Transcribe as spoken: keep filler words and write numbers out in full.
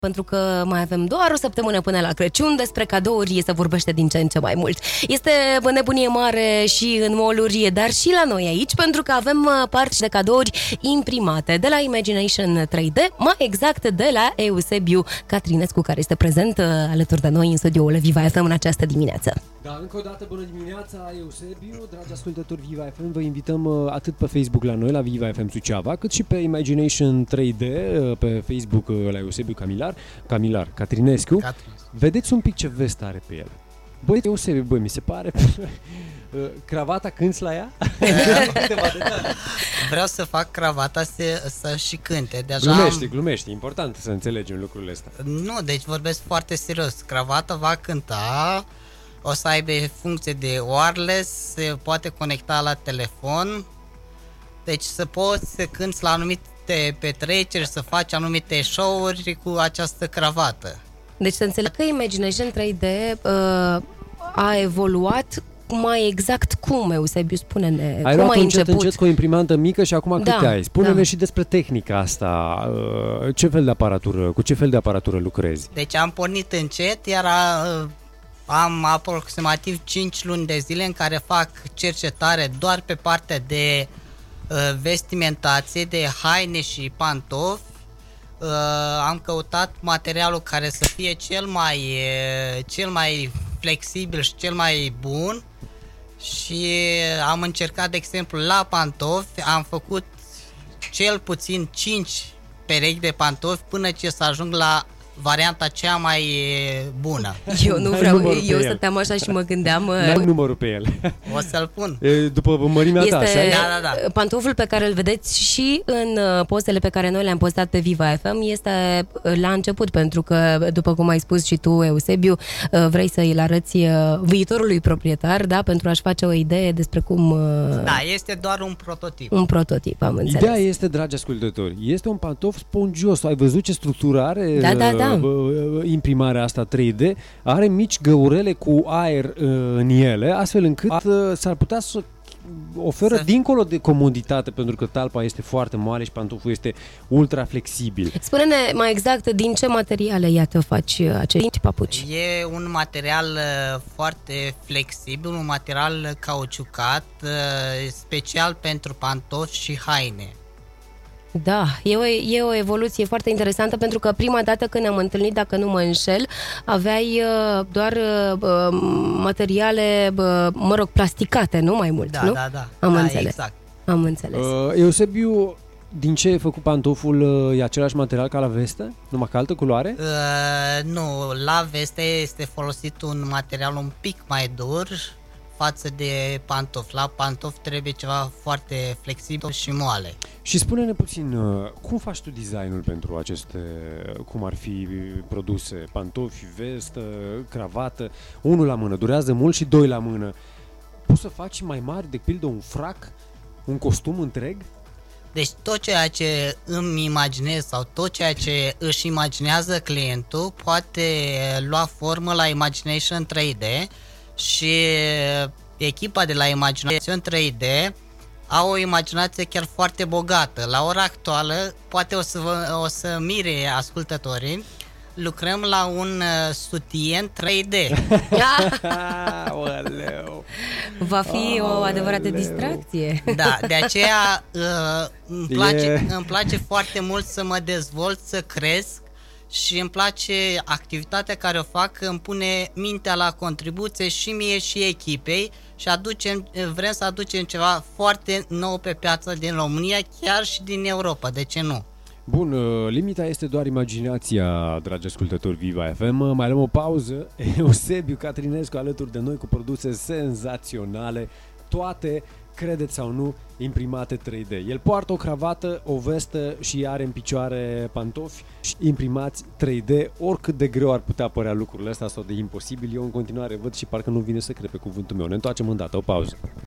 pentru că mai avem doar o săptămână până la Crăciun. Despre cadouri se vorbește din ce în ce mai mult. Este nebunie mare și în mall-uri, dar și la noi aici, pentru că avem parte de cadouri imprimate de la Imagination trei D, mai exact de la Eusebiu Catrinescu, care este prezent alături de noi în studioul Viva F M în această dimineață. Da, încă o dată bună dimineața, Eusebiu, dragi ascultători Viva F M, vă invităm atât pe Facebook la noi, la Viva F M Suceava, cât și pe Imagination trei D, pe Facebook la Eusebiu Camilar, Camilar, Catrinescu. Catrinescu. Vedeți un pic ce vestă are pe el. Băi, Eusebiu, băi, mi se pare... Cravata cânți la ea? Vreau să fac cravata să, să și cânte. Deja glumești, am... glumești, e important să înțelegem lucrurile astea. Nu, deci vorbesc foarte serios. Cravata va cânta, o să aibă funcție de wireless, se poate conecta la telefon, deci să poți să cânți la anumite petreceri, să faci anumite show-uri cu această cravată. Deci să înțeleg că Imagination trei D uh, a evoluat mai exact cum, Eusebiu, spune-ne, ai cum luat ai încet, început? încet cu o imprimantă mică și acum da, câte ai? Spune-ne da. și despre tehnica asta, ce fel de aparatură, cu ce fel de aparatură lucrezi? Deci am pornit încet, iar a, am aproximativ cinci luni de zile în care fac cercetare doar pe partea de uh, vestimentație, de haine și pantofi. Uh, am căutat materialul care să fie cel mai, uh, cel mai flexibil și cel mai bun și am încercat, de exemplu, la pantofi, am făcut cel puțin cinci perechi de pantofi până ce să ajung la varianta cea mai bună. Eu nu vreau, eu stăteam așa și mă gândeam... N-am numărul pe el. O să-l pun. E, după mărimea este ta, așa? Da, da, da. Pantoful pe care îl vedeți și în postele pe care noi le-am postat pe Viva F M este la început, pentru că, după cum ai spus și tu, Eusebiu, vrei să îl arăți viitorului proprietar, da, pentru a-și face o idee despre cum... Da, este doar un prototip. Un prototip, am înțeles. Ideea este, dragi ascultători, este un pantof spongios. Ai văzut ce structură are? Da, da, da. Imprimarea asta trei D are mici găurele cu aer uh, în ele, astfel încât uh, s-ar putea să oferă să... dincolo de comoditate, pentru că talpa este foarte moale și pantoful este ultra flexibil. Spune-ne mai exact din ce materiale, iată, faci acești papuci. E un material uh, foarte flexibil, un material cauciucat, uh, special pentru pantofi și haine. Da, e o, e o evoluție foarte interesantă, pentru că prima dată când ne-am întâlnit, dacă nu mă înșel, aveai uh, doar uh, materiale, uh, mă rog, plasticate, nu mai mult, da, nu? Da, da, Am da, înțeles. Exact. Am înțeles. Uh, Eusebiu, din ce e făcut pantoful? E același material ca la veste? Numai că altă culoare? Uh, nu, la veste este folosit un material un pic mai dur față de pantof. La pantof trebuie ceva foarte flexibil și moale. Și spune-ne puțin, cum faci tu designul pentru aceste, cum ar fi produse, pantofi, vestă, cravată, unul la mână, durează mult și doi la mână. Poți să faci mai mari, de pildă un frac, un costum întreg? Deci tot ceea ce îmi imaginez sau tot ceea ce își imaginează clientul poate lua formă la Imagination trei D și echipa de la Imagination trei D au o imaginație chiar foarte bogată. La ora actuală, poate o să, vă, o să mire ascultătorii, lucrăm la un uh, sutien trei D. Va fi o adevărată distracție. Da, de aceea uh, îmi, place, yeah. îmi place foarte mult să mă dezvolt, să cresc și îmi place activitatea care o fac, îmi pune mintea la contribuție și mie și echipei și aducem, vrem să aducem ceva foarte nou pe piața din România, chiar și din Europa, de ce nu? Bun, limita este doar imaginația, dragi ascultători Viva F M. Mai luăm o pauză. Eusebiu Catrinescu alături de noi cu produse senzaționale, toate, credeți sau nu, imprimate trei D. El poartă o cravată, o vestă și are în picioare pantofi imprimați trei D. Oricât de greu ar putea părea lucrurile astea sau de imposibil, eu în continuare văd și parcă nu vine să cred pe cuvântul meu. Ne întoarcem îndată, o pauză.